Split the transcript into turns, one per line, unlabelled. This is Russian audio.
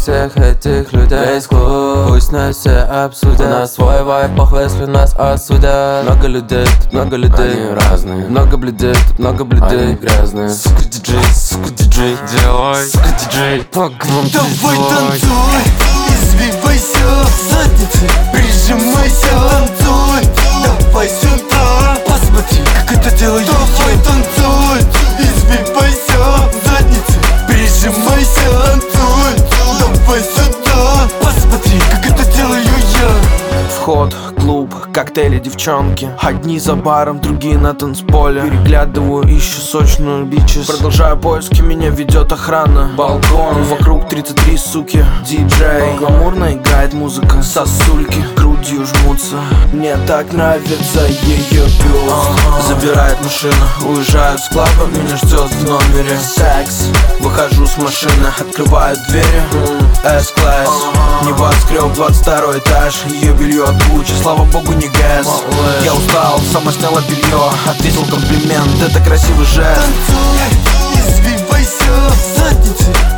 всех этих людей. Весь клуб, пусть нас все обсудят. У нас свой вайб, похуй, если нас осудят. Много людей, тут много людей, они разные. Много блюдей, тут много блюдей, они грязные. Сука диджей, делай, сука диджей, погнал.
Давай танцуй, извивайся, задницей прижимайся. Танцуй, давай сюда, посмотри, как это делаю. Давай танцуй, извивайся, задницей прижимайся. Танцуй, давай сюда, посмотри, как это делаю я.
Вход, клуб, коктейли, девчонки. Одни за баром, другие на танцполе. Переглядываю, ищу сочную бичес. Продолжаю поиски, меня ведет охрана. Балкон, вокруг 33 суки. Диджей, гламурно играет музыка. Сосульки грудью жмутся. Мне так нравится ее бюст. Забирает машина, уезжаю с клаба. Меня ждет в номере секс. Выхожу с машины, открываю двери. S-класс, небоскреб, 22 этаж. Ее белье от Гуччи, слава богу, не ГЭС. Я устал, сама сняла белье, ответил комплимент, это красивый жест.
Танцуй, извивайся, задницей